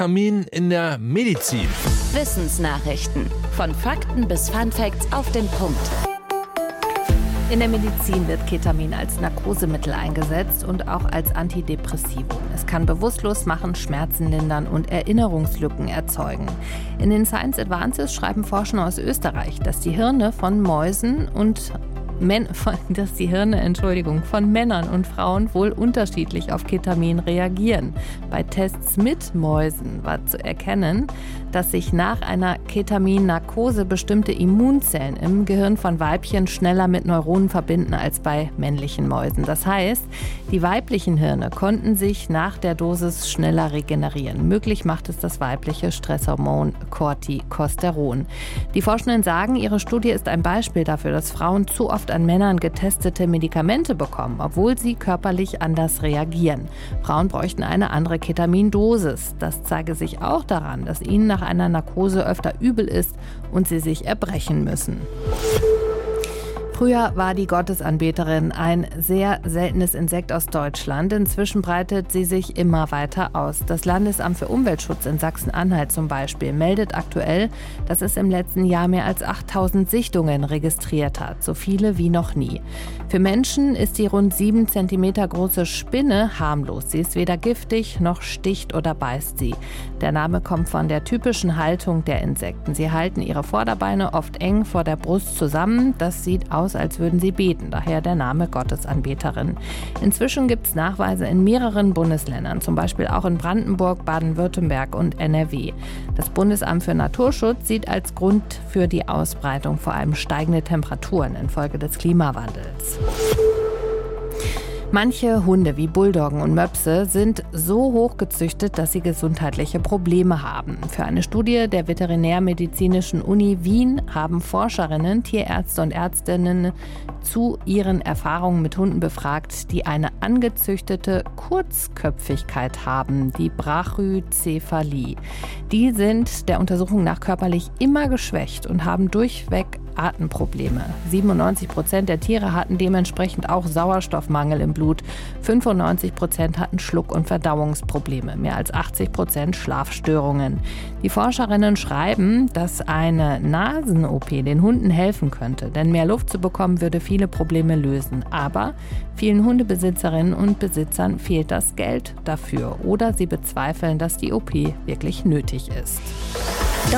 Ketamin in der Medizin. Wissensnachrichten. Von Fakten bis Funfacts auf den Punkt. In der Medizin wird Ketamin als Narkosemittel eingesetzt und auch als Antidepressivum. Es kann bewusstlos machen, Schmerzen lindern und Erinnerungslücken erzeugen. In den Science Advances schreiben Forscher aus Österreich, dass die Hirne von Mäusen und von Männern und Frauen wohl unterschiedlich auf Ketamin reagieren. Bei Tests mit Mäusen war zu erkennen, dass sich nach einer Ketamin-Narkose bestimmte Immunzellen im Gehirn von Weibchen schneller mit Neuronen verbinden als bei männlichen Mäusen. Das heißt, die weiblichen Hirne konnten sich nach der Dosis schneller regenerieren. Möglich macht es das weibliche Stresshormon Corticosteron. Die Forschenden sagen, ihre Studie ist ein Beispiel dafür, dass Frauen zu oft an Männern getestete Medikamente bekommen, obwohl sie körperlich anders reagieren. Frauen bräuchten eine andere Ketamindosis. Das zeige sich auch daran, dass ihnen nach einer Narkose öfter übel ist und sie sich erbrechen müssen. Früher war die Gottesanbeterin ein sehr seltenes Insekt aus Deutschland. Inzwischen breitet sie sich immer weiter aus. Das Landesamt für Umweltschutz in Sachsen-Anhalt zum Beispiel meldet aktuell, dass es im letzten Jahr mehr als 8000 Sichtungen registriert hat. So viele wie noch nie. Für Menschen ist die rund 7 cm große Spinne harmlos. Sie ist weder giftig, noch sticht oder beißt sie. Der Name kommt von der typischen Haltung der Insekten. Sie halten ihre Vorderbeine oft eng vor der Brust zusammen. Das sieht aus, als würden sie beten, daher der Name Gottesanbeterin. Inzwischen gibt es Nachweise in mehreren Bundesländern, zum Beispiel auch in Brandenburg, Baden-Württemberg und NRW. Das Bundesamt für Naturschutz sieht als Grund für die Ausbreitung vor allem steigende Temperaturen infolge des Klimawandels. Manche Hunde wie Bulldoggen und Möpse sind so hoch gezüchtet, dass sie gesundheitliche Probleme haben. Für eine Studie der Veterinärmedizinischen Uni Wien haben Forscherinnen, Tierärzte und Ärztinnen zu ihren Erfahrungen mit Hunden befragt, die eine angezüchtete Kurzköpfigkeit haben, die Brachycephalie. Die sind der Untersuchung nach körperlich immer geschwächt und haben durchweg Atemprobleme. 97% der Tiere hatten dementsprechend auch Sauerstoffmangel im Blut. 95% hatten Schluck- und Verdauungsprobleme. Mehr als 80% Schlafstörungen. Die Forscherinnen schreiben, dass eine Nasen-OP den Hunden helfen könnte, denn mehr Luft zu bekommen würde viele Probleme lösen. Aber vielen Hundebesitzerinnen und Besitzern fehlt das Geld dafür oder sie bezweifeln, dass die OP wirklich nötig ist.